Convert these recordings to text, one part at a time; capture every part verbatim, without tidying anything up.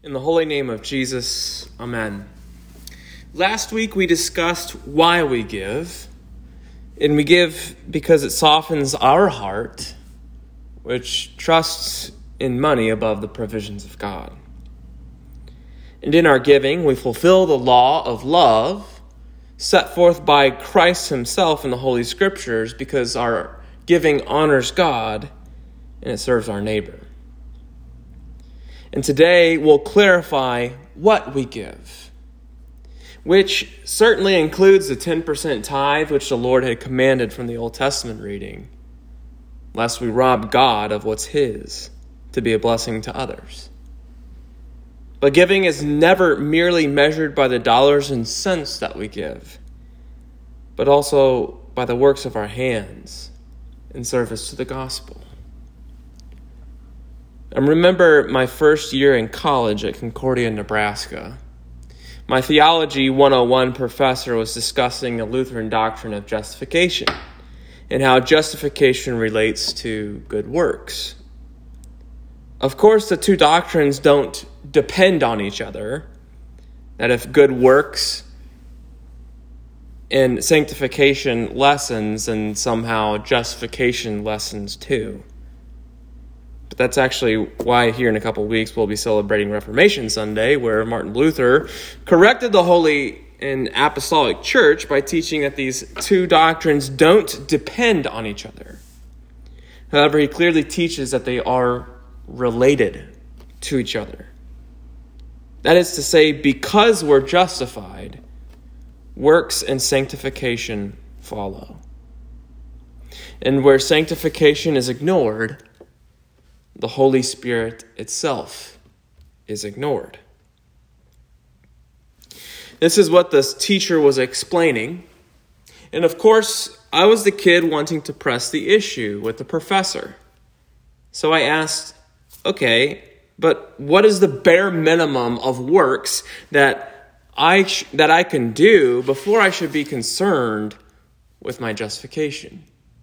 In the holy name of Jesus, amen. Last week we discussed why we give, and we give because it softens our heart, which trusts in money above the provisions of God. And in our giving, we fulfill the law of love set forth by Christ himself in the Holy Scriptures, because our giving honors God and it serves our neighbor. And today we'll clarify what we give, which certainly includes the ten percent tithe which the Lord had commanded from the Old Testament reading, lest we rob God of what's his to be a blessing to others. But giving is never merely measured by the dollars and cents that we give, but also by the works of our hands in service to the gospel. I remember my first year in college at Concordia, Nebraska. My Theology one oh one professor was discussing the Lutheran doctrine of justification and how justification relates to good works. Of course, the two doctrines don't depend on each other, that if good works and sanctification lessens, then somehow justification lessens too. But that's actually why here in a couple of weeks we'll be celebrating Reformation Sunday, where Martin Luther corrected the Holy and Apostolic Church by teaching that these two doctrines don't depend on each other. However, he clearly teaches that they are related to each other. That is to say, because we're justified, works and sanctification follow. And where sanctification is ignored, the Holy Spirit itself is ignored. This is what this teacher was explaining. And of course, I was the kid wanting to press the issue with the professor. So I asked, okay, but what is the bare minimum of works that I sh- that I can do before I should be concerned with my justification?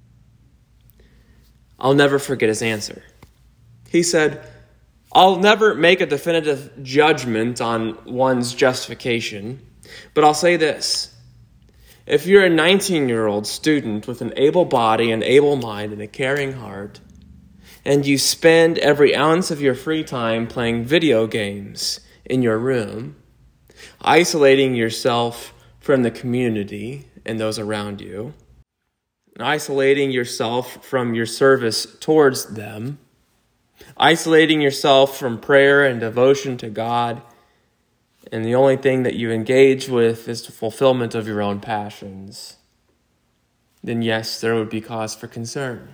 I'll never forget his answer. He said, I'll never make a definitive judgment on one's justification, but I'll say this. If you're a nineteen-year-old student with an able body, an able mind, and a caring heart, and you spend every ounce of your free time playing video games in your room, isolating yourself from the community and those around you, isolating yourself from your service towards them, isolating yourself from prayer and devotion to God, and the only thing that you engage with is the fulfillment of your own passions, then yes, there would be cause for concern.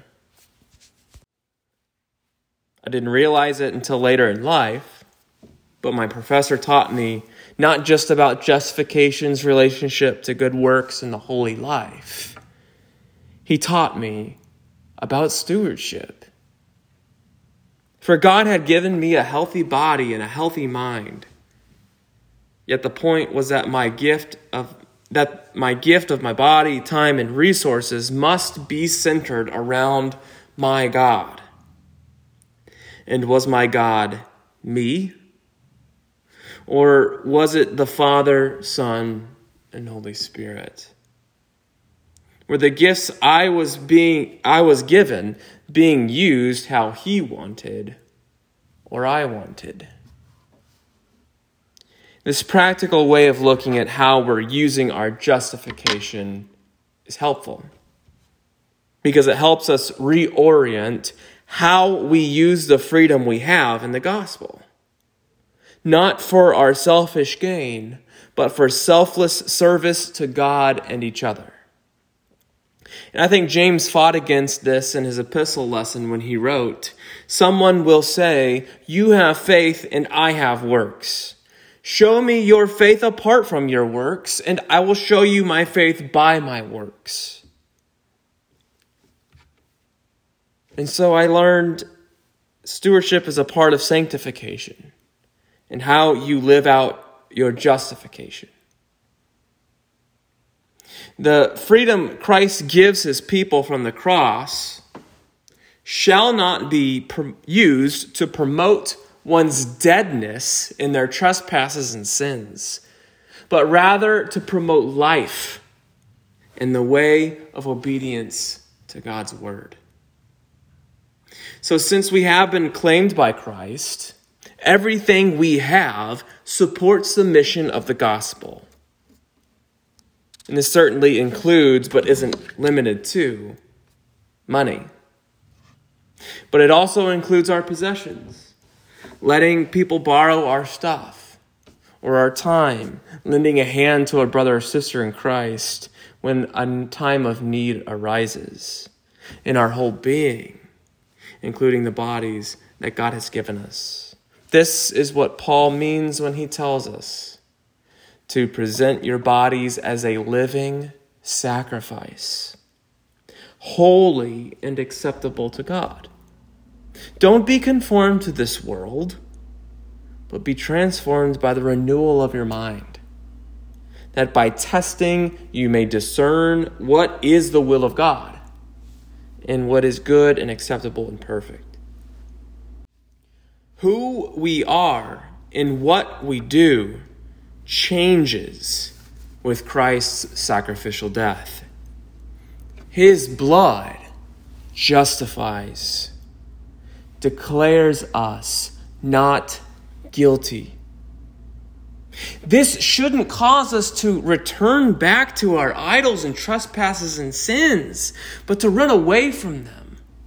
I didn't realize it until later in life, but my professor taught me not just about justification's relationship to good works and the holy life. He taught me about stewardship. For God had given me a healthy body and a healthy mind. Yet the point was that my gift of that my gift of my body, time, and resources must be centered around my God. And was my God me? Or was it the Father, Son, and Holy Spirit? Were the gifts I was being I was given being used how he wanted or I wanted? This practical way of looking at how we're using our justification is helpful, because it helps us reorient how we use the freedom we have in the gospel. Not for our selfish gain, but for selfless service to God and each other. And I think James fought against this in his epistle lesson when he wrote, "Someone will say, 'You have faith and I have works. Show me your faith apart from your works, and I will show you my faith by my works.'" And so I learned stewardship is a part of sanctification and how you live out your justification. The freedom Christ gives his people from the cross shall not be used to promote one's deadness in their trespasses and sins, but rather to promote life in the way of obedience to God's word. So since we have been claimed by Christ, everything we have supports the mission of the gospel. And this certainly includes, but isn't limited to, money. But it also includes our possessions, letting people borrow our stuff, or our time, lending a hand to a brother or sister in Christ when a time of need arises, in our whole being, including the bodies that God has given us. This is what Paul means when he tells us to present your bodies as a living sacrifice, holy and acceptable to God. Don't be conformed to this world, but be transformed by the renewal of your mind, that by testing you may discern what is the will of God and what is good and acceptable and perfect. Who we are and what we do changes with Christ's sacrificial death. His blood justifies, declares us not guilty. This shouldn't cause us to return back to our idols and trespasses and sins, but to run away from them.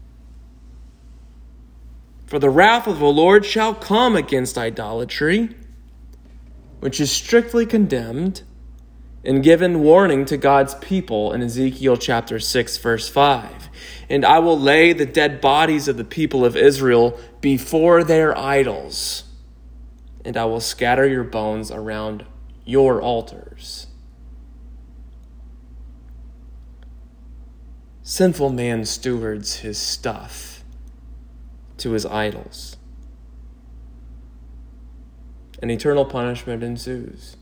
For the wrath of the Lord shall come against idolatry, which is strictly condemned and given warning to God's people in Ezekiel chapter six, verse five. And I will lay the dead bodies of the people of Israel before their idols, and I will scatter your bones around your altars. Sinful man stewards his stuff to his idols, and eternal punishment ensues.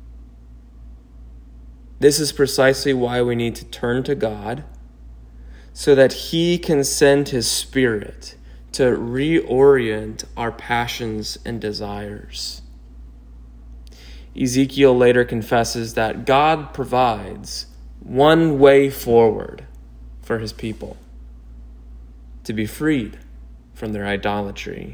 This is precisely why we need to turn to God, so that he can send his Spirit to reorient our passions and desires. Ezekiel later confesses that God provides one way forward for his people, to be freed from their idolatry.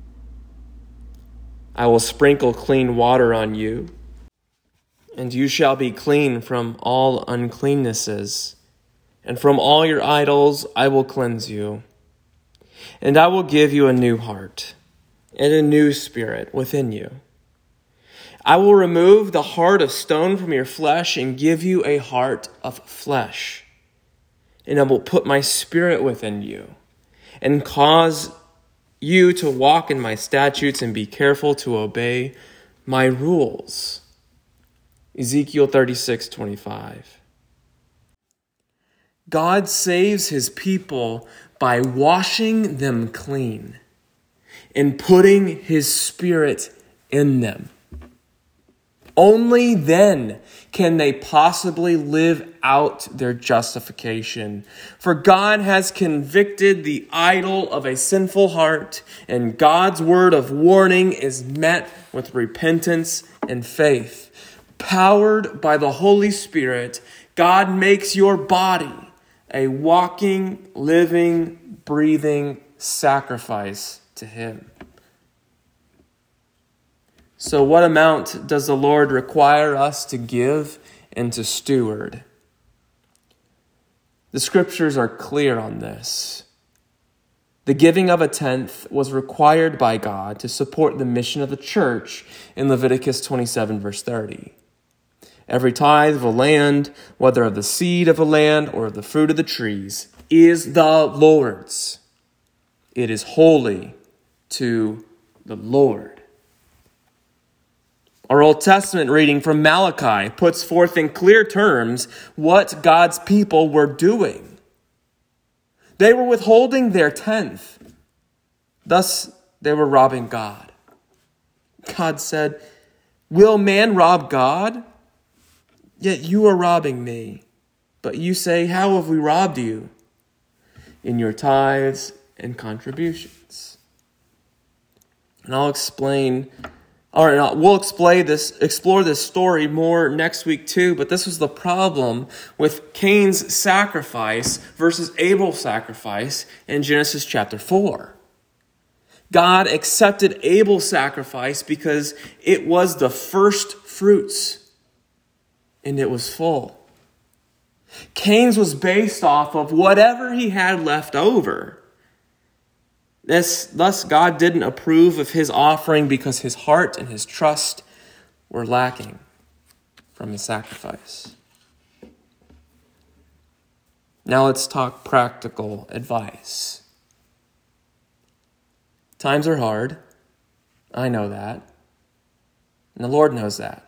I will sprinkle clean water on you, and you shall be clean from all uncleannesses, and from all your idols I will cleanse you. And I will give you a new heart and a new spirit within you. I will remove the heart of stone from your flesh and give you a heart of flesh. And I will put my spirit within you and cause you to walk in my statutes and be careful to obey my rules. Ezekiel thirty-six twenty-five. God saves his people by washing them clean and putting his Spirit in them. Only then can they possibly live out their justification. For God has convicted the idol of a sinful heart, and God's word of warning is met with repentance and faith. Powered by the Holy Spirit, God makes your body a walking, living, breathing sacrifice to him. So what amount does the Lord require us to give and to steward? The scriptures are clear on this. The giving of a tenth was required by God to support the mission of the church in Leviticus twenty-seven, verse thirty. Every tithe of a land, whether of the seed of a land or of the fruit of the trees, is the Lord's. It is holy to the Lord. Our Old Testament reading from Malachi puts forth in clear terms what God's people were doing. They were withholding their tenth. Thus, they were robbing God. God said, "Will man rob God? Yet you are robbing me. But you say, how have we robbed you? In your tithes and contributions." And I'll explain, or no, we'll explain this, explore this story more next week too, but this was the problem with Cain's sacrifice versus Abel's sacrifice in Genesis chapter four. God accepted Abel's sacrifice because it was the first fruits, and it was full. Cain's was based off of whatever he had left over. This, thus, God didn't approve of his offering because his heart and his trust were lacking from his sacrifice. Now let's talk practical advice. Times are hard. I know that. And the Lord knows that.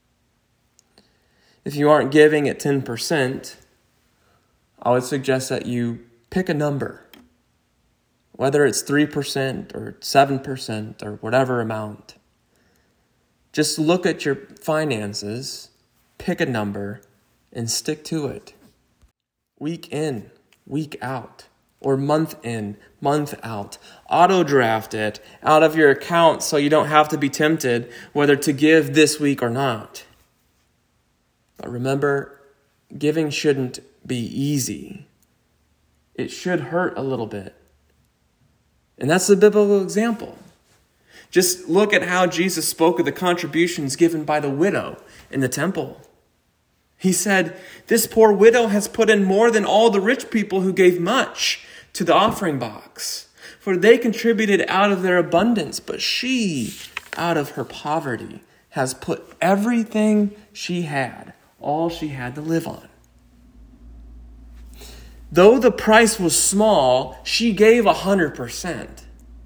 If you aren't giving at ten percent, I would suggest that you pick a number. Whether it's three percent or seven percent or whatever amount. Just look at your finances, pick a number, and stick to it. Week in, week out, or month in, month out. Auto draft it out of your account so you don't have to be tempted whether to give this week or not. But remember, giving shouldn't be easy. It should hurt a little bit. And that's the biblical example. Just look at how Jesus spoke of the contributions given by the widow in the temple. He said, "This poor widow has put in more than all the rich people who gave much to the offering box. For they contributed out of their abundance, but she, out of her poverty, has put everything she had, all she had to live on." Though the price was small, she gave one hundred percent.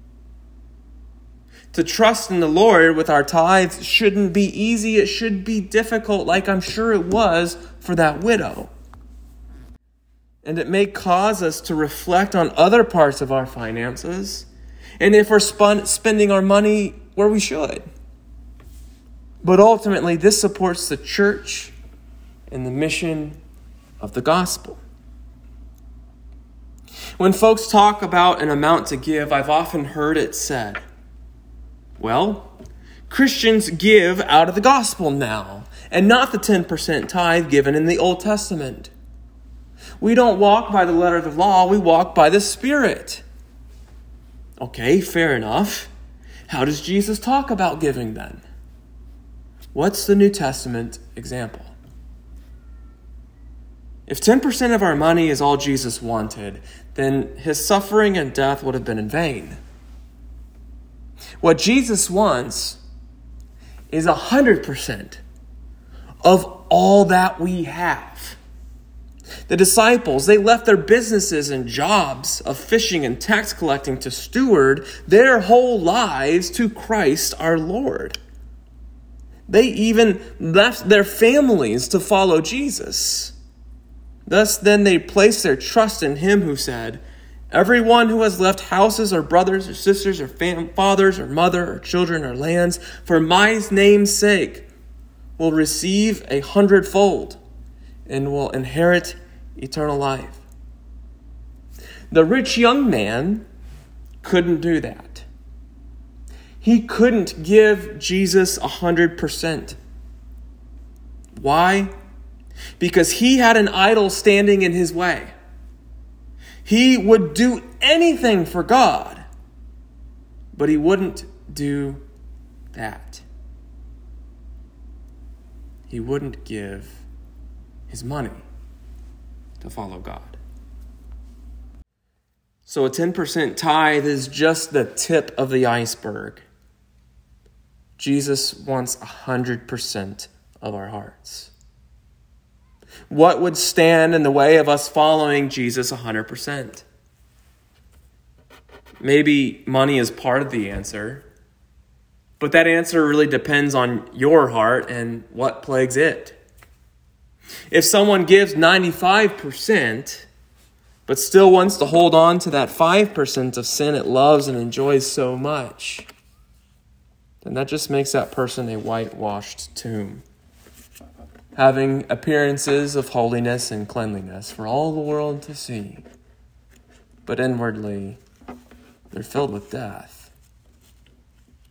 To trust in the Lord with our tithes shouldn't be easy. It should be difficult, like I'm sure it was for that widow. And it may cause us to reflect on other parts of our finances and if we're spun, spending our money where we should. But ultimately, this supports the church and the mission of the gospel. When folks talk about an amount to give, I've often heard it said, well, Christians give out of the gospel now, and not the ten percent tithe given in the Old Testament. We don't walk by the letter of the law, we walk by the Spirit. Okay, fair enough. How does Jesus talk about giving then? What's the New Testament example? If ten percent of our money is all Jesus wanted, then his suffering and death would have been in vain. What Jesus wants is one hundred percent of all that we have. The disciples, they left their businesses and jobs of fishing and tax collecting to steward their whole lives to Christ our Lord. They even left their families to follow Jesus. Thus, then they placed their trust in him who said, "Everyone who has left houses or brothers or sisters or fam- fathers or mother or children or lands for my name's sake will receive a hundredfold and will inherit eternal life." The rich young man couldn't do that. He couldn't give Jesus a hundred percent. Why? Because he had an idol standing in his way. He would do anything for God, but he wouldn't do that. He wouldn't give his money to follow God. So a ten percent tithe is just the tip of the iceberg. Jesus wants one hundred percent of our hearts. What would stand in the way of us following Jesus one hundred percent? Maybe money is part of the answer, but that answer really depends on your heart and what plagues it. If someone gives ninety-five percent, but still wants to hold on to that five percent of sin it loves and enjoys so much, then that just makes that person a whitewashed tomb, having appearances of holiness and cleanliness for all the world to see, but inwardly they're filled with death.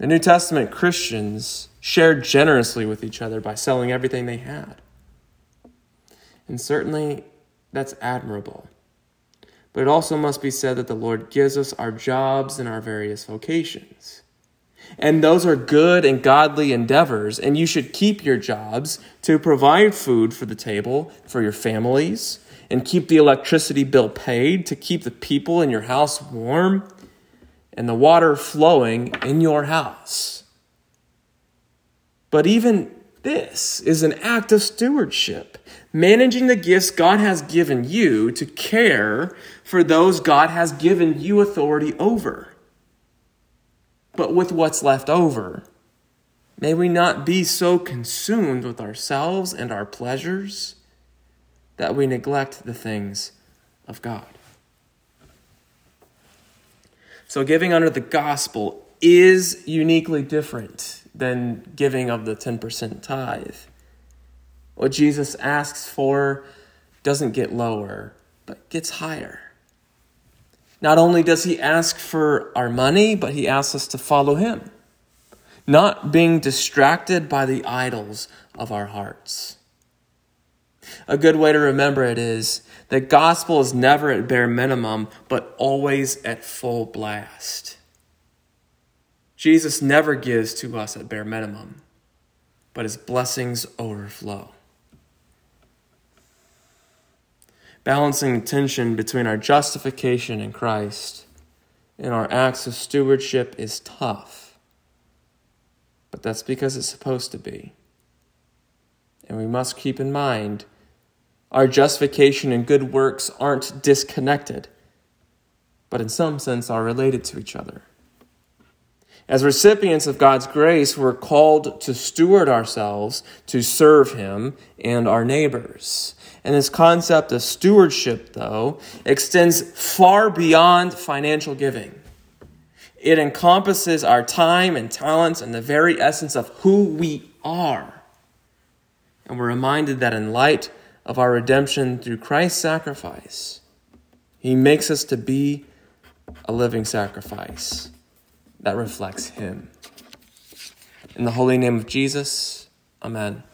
The New Testament Christians shared generously with each other by selling everything they had. And certainly that's admirable. But it also must be said that the Lord gives us our jobs and our various vocations. And those are good and godly endeavors, and you should keep your jobs to provide food for the table for your families, and keep the electricity bill paid, to keep the people in your house warm, and the water flowing in your house. But even this is an act of stewardship, managing the gifts God has given you to care for those God has given you authority over. But with what's left over, may we not be so consumed with ourselves and our pleasures that we neglect the things of God. So giving under the gospel is uniquely different than giving of the ten percent tithe. What Jesus asks for doesn't get lower, but gets higher. Not only does he ask for our money, but he asks us to follow him, not being distracted by the idols of our hearts. A good way to remember it is that gospel is never at bare minimum, but always at full blast. Jesus never gives to us at bare minimum, but his blessings overflow. Balancing the tension between our justification in Christ and our acts of stewardship is tough, but that's because it's supposed to be. And we must keep in mind our justification and good works aren't disconnected, but in some sense are related to each other. As recipients of God's grace, we're called to steward ourselves, to serve him and our neighbors. And this concept of stewardship, though, extends far beyond financial giving. It encompasses our time and talents and the very essence of who we are. And we're reminded that in light of our redemption through Christ's sacrifice, he makes us to be a living sacrifice that reflects him. In the holy name of Jesus, amen.